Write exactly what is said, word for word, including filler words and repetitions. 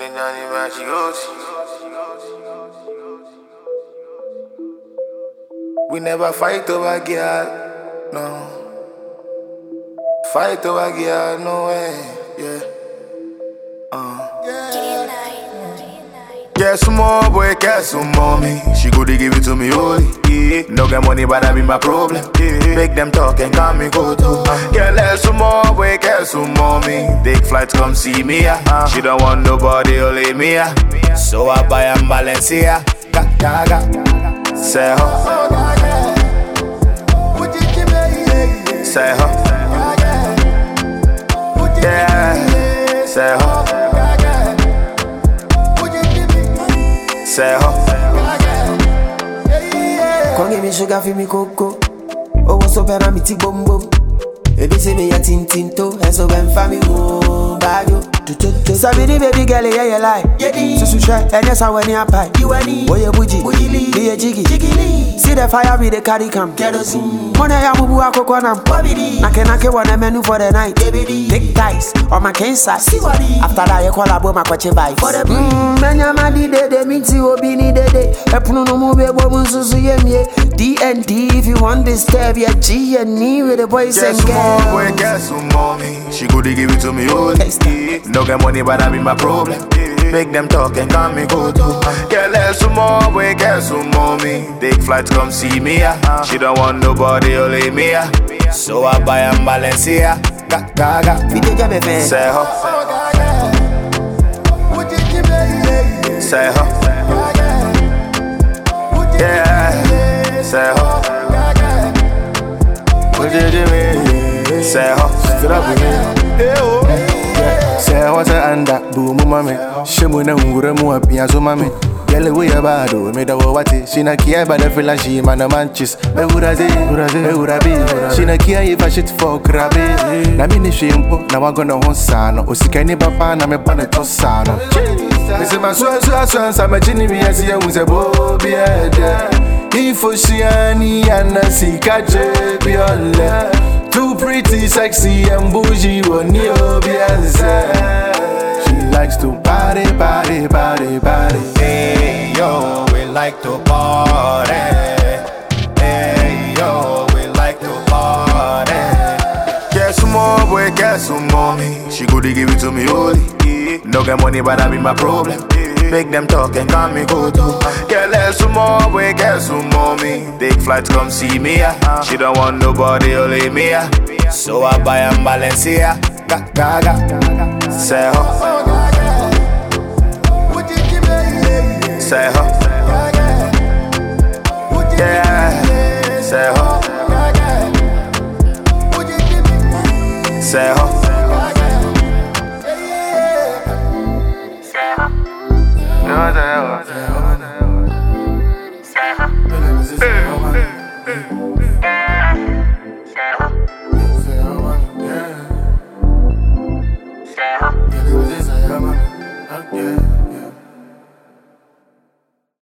We never fight over girl, no. Fight over girl, no way, yeah. Uh. Get some more, boy, get some more me. She go to give it to me holy, yeah. No get money, but that be my problem, yeah. Make them talk and call me go to. Uh. Get less some more, boy, get some more me. Take flights, come see me, yeah. Uh. She don't want nobody, only me, yeah. So I buy a Balenciaga, ga, ga, ga. Say ho. Say ho. Yeah. Say ho. Say ho. Come give me sugar for me cocoa. Oh, what's up, and I'm eating bum bum. Baby, say me a tin tin toe, and so when family home, bag you. Sabidi baby girl, yeah you lie. Susu share, and yes I when you pie. You any? Boy you bougie, be a jiggy. See the fire with the carry cam. Kerosene. Money ya mubu akoko nam. Nake nake wana menu for the night. Big ties on my cane side. After that you call a boy my kwache vibe. Mmm, menya madi de de minti obi ni de de. Epunu no mube bobu susu yemye. D and D if you want this step, yeah G and E with the boys and girls. Get some more, boy, get some more me. She go to give it to me all. No get money, but that be my problem. Make them talk and call me go to. Get less some more, boy, get some more me. Take flights, come see me, yeah. She don't want nobody, only me, yeah. So I buy a Balenciaga, ga, ga, ga. Say ho. Say ho. Yeah. Say ho. Say ho. Say what's a anda, boom, mammy. Shimuna, Muramu, Piazzo, mammy. Yellow way about it, made a wati. She na care by the flashy man of manches. Me would I say, would I say, would I be? She na care if I shit for crabby. Namini shimpo, now I'm gonna hon sano. Osikani papa, na me paneto sano. This is my soul, so sons, I'm a genie, as you was a bobby. If Oceani and a Sika Jebiola. Too pretty, sexy, and bougie, one new Beyonce. She likes to party, party, party, party. Hey yo, we like to party. Hey yo, we like to party. Get some more, boy, get some more me. She go to give it to me holy. No get money, but that be my problem. Make them talk and call me go to. Get less some more, boy, get some more me. Take flights, come see me, yeah. She don't want nobody, only me, yeah. So I buy a Balenciaga, ga, ga, ga. Say ho. Say ho. Yeah. Say ho. Say ho.